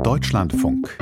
Deutschlandfunk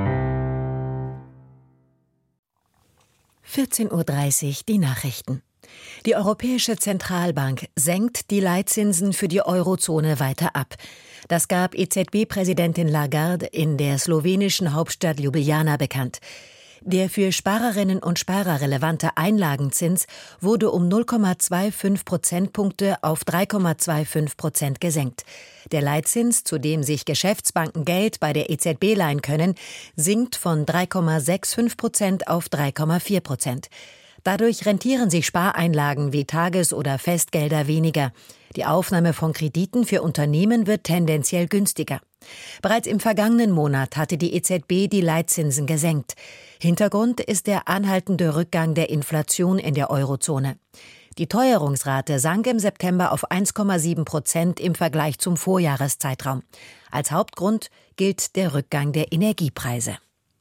14:30 Uhr die Nachrichten. Die Europäische Zentralbank senkt die Leitzinsen für die Eurozone weiter ab. Das gab EZB-Präsidentin Lagarde in der slowenischen Hauptstadt Ljubljana bekannt. Der für Sparerinnen und Sparer relevante Einlagenzins wurde um 0,25 Prozentpunkte auf 3,25% gesenkt. Der Leitzins, zu dem sich Geschäftsbanken Geld bei der EZB leihen können, sinkt von 3,65% auf 3,4%. Dadurch rentieren sich Spareinlagen wie Tages- oder Festgelder weniger. Die Aufnahme von Krediten für Unternehmen wird tendenziell günstiger. Bereits im vergangenen Monat hatte die EZB die Leitzinsen gesenkt. Hintergrund ist der anhaltende Rückgang der Inflation in der Eurozone. Die Teuerungsrate sank im September auf 1,7% im Vergleich zum Vorjahreszeitraum. Als Hauptgrund gilt der Rückgang der Energiepreise.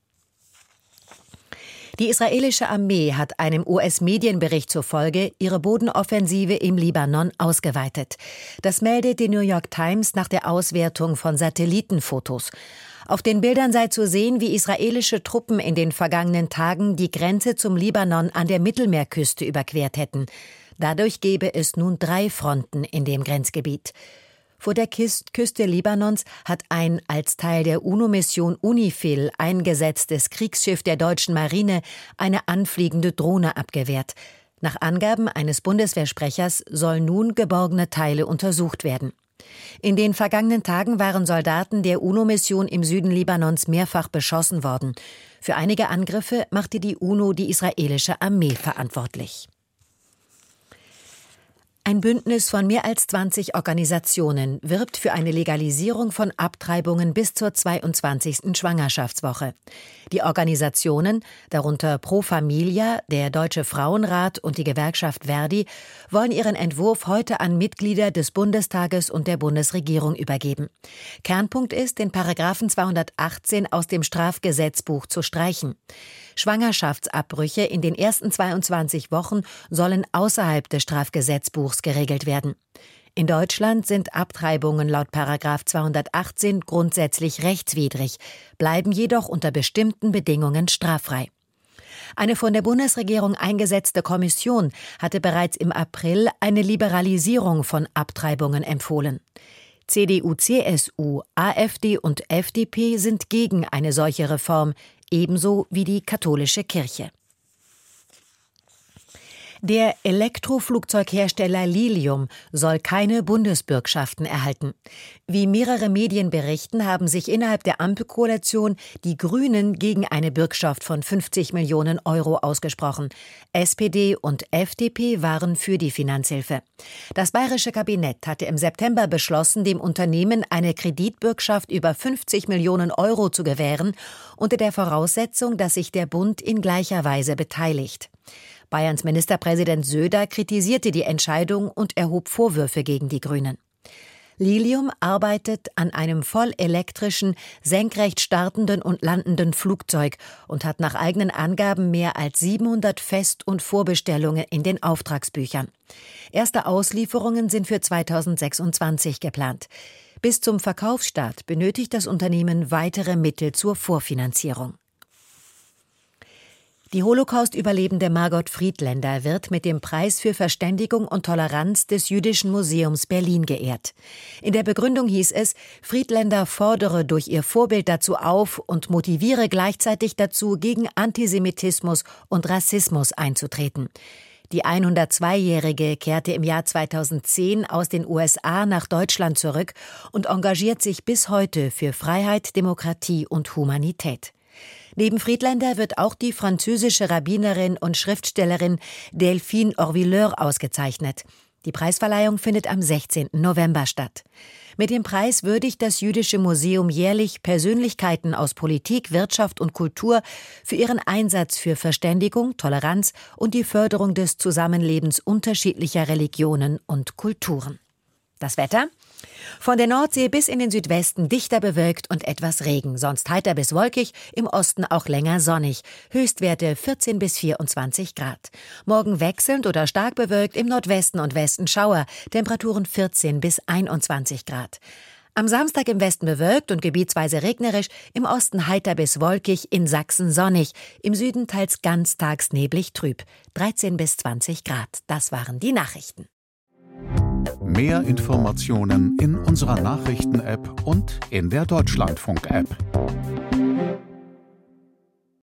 Die israelische Armee hat einem US-Medienbericht zufolge ihre Bodenoffensive im Libanon ausgeweitet. Das meldet die New York Times nach der Auswertung von Satellitenfotos. Auf den Bildern sei zu sehen, wie israelische Truppen in den vergangenen Tagen die Grenze zum Libanon an der Mittelmeerküste überquert hätten. Dadurch gebe es nun 3 Fronten in dem Grenzgebiet. Vor der Küste Libanons hat ein als Teil der UNO-Mission UNIFIL eingesetztes Kriegsschiff der deutschen Marine eine anfliegende Drohne abgewehrt. Nach Angaben eines Bundeswehrsprechers sollen nun geborgene Teile untersucht werden. In den vergangenen Tagen waren Soldaten der UNO-Mission im Süden Libanons mehrfach beschossen worden. Für einige Angriffe machte die UNO die israelische Armee verantwortlich. Ein Bündnis von mehr als 20 Organisationen wirbt für eine Legalisierung von Abtreibungen bis zur 22. Schwangerschaftswoche. Die Organisationen, darunter Pro Familia, der Deutsche Frauenrat und die Gewerkschaft Verdi, wollen ihren Entwurf heute an Mitglieder des Bundestages und der Bundesregierung übergeben. Kernpunkt ist, den Paragraphen 218 aus dem Strafgesetzbuch zu streichen. Schwangerschaftsabbrüche in den ersten 22 Wochen sollen außerhalb des Strafgesetzbuchs geregelt werden. In Deutschland sind Abtreibungen laut Paragraph 218 grundsätzlich rechtswidrig, bleiben jedoch unter bestimmten Bedingungen straffrei. Eine von der Bundesregierung eingesetzte Kommission hatte bereits im April eine Liberalisierung von Abtreibungen empfohlen. CDU, CSU, AfD und FDP sind gegen eine solche Reform, ebenso wie die katholische Kirche. Der Elektroflugzeughersteller Lilium soll keine Bundesbürgschaften erhalten. Wie mehrere Medien berichten, haben sich innerhalb der Ampelkoalition die Grünen gegen eine Bürgschaft von 50 Millionen Euro ausgesprochen. SPD und FDP waren für die Finanzhilfe. Das bayerische Kabinett hatte im September beschlossen, dem Unternehmen eine Kreditbürgschaft über 50 Millionen Euro zu gewähren, unter der Voraussetzung, dass sich der Bund in gleicher Weise beteiligt. Bayerns Ministerpräsident Söder kritisierte die Entscheidung und erhob Vorwürfe gegen die Grünen. Lilium arbeitet an einem vollelektrischen, senkrecht startenden und landenden Flugzeug und hat nach eigenen Angaben mehr als 700 Fest- und Vorbestellungen in den Auftragsbüchern. Erste Auslieferungen sind für 2026 geplant. Bis zum Verkaufsstart benötigt das Unternehmen weitere Mittel zur Vorfinanzierung. Die Holocaust-Überlebende Margot Friedländer wird mit dem Preis für Verständigung und Toleranz des Jüdischen Museums Berlin geehrt. In der Begründung hieß es, Friedländer fordere durch ihr Vorbild dazu auf und motiviere gleichzeitig dazu, gegen Antisemitismus und Rassismus einzutreten. Die 102-Jährige kehrte im Jahr 2010 aus den USA nach Deutschland zurück und engagiert sich bis heute für Freiheit, Demokratie und Humanität. Neben Friedländer wird auch die französische Rabbinerin und Schriftstellerin Delphine Orvilleur ausgezeichnet. Die Preisverleihung findet am 16. November statt. Mit dem Preis würdigt das Jüdische Museum jährlich Persönlichkeiten aus Politik, Wirtschaft und Kultur für ihren Einsatz für Verständigung, Toleranz und die Förderung des Zusammenlebens unterschiedlicher Religionen und Kulturen. Das Wetter? Von der Nordsee bis in den Südwesten dichter bewölkt und etwas Regen, sonst heiter bis wolkig, im Osten auch länger sonnig. Höchstwerte 14 bis 24 Grad. Morgen wechselnd oder stark bewölkt, im Nordwesten und Westen Schauer, Temperaturen 14 bis 21 Grad. Am Samstag im Westen bewölkt und gebietsweise regnerisch, im Osten heiter bis wolkig, in Sachsen sonnig, im Süden teils ganztags neblig trüb. 13 bis 20 Grad. Das waren die Nachrichten. Mehr Informationen in unserer Nachrichten-App und in der Deutschlandfunk-App.